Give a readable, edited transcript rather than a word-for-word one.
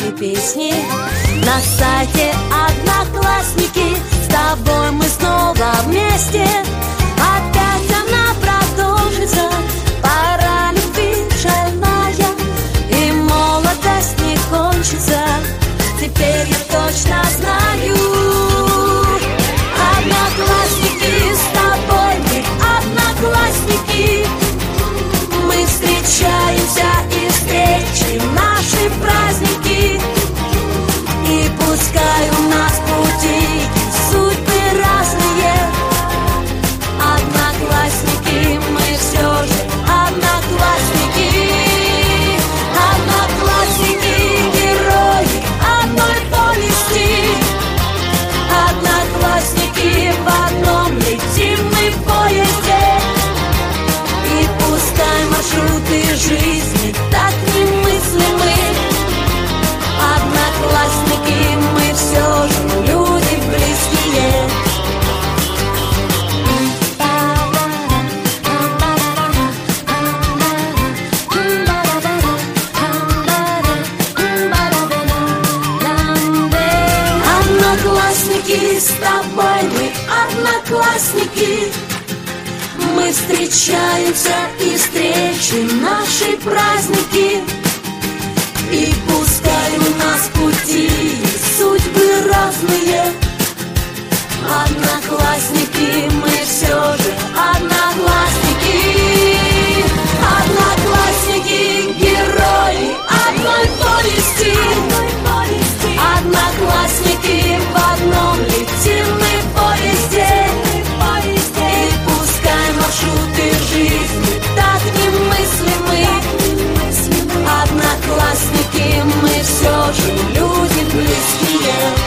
наши песни на сайте Одноклассники. С тобой мы снова вместе. Опять она продолжится. Пора любви шальная, и молодость не кончится. Теперь я точно знаю. Одноклассники, с тобой мы одноклассники. Мы встречаемся и встречи наши праздники. И пускай у нас пути судьбы разные, одноклассники мы все же одноклассники. Одноклассники, герои одной повести. Одноклассники, в одном летим мы в поезде. И пускай маршруты жизни так немыслимы, одноклассники мы все же люди близкие. Одноклассники, с тобой мы одноклассники. Мы встречаемся и встречи наши праздники. И пускай у нас пути судьбы разные, одноклассники мы все же одноклассники. Одноклассники, герои одной повести. Одноклассники, в одном летим мы в поезде. И пускай маршруты жизни так немыслимы, одноклассники мы все же люди близкие.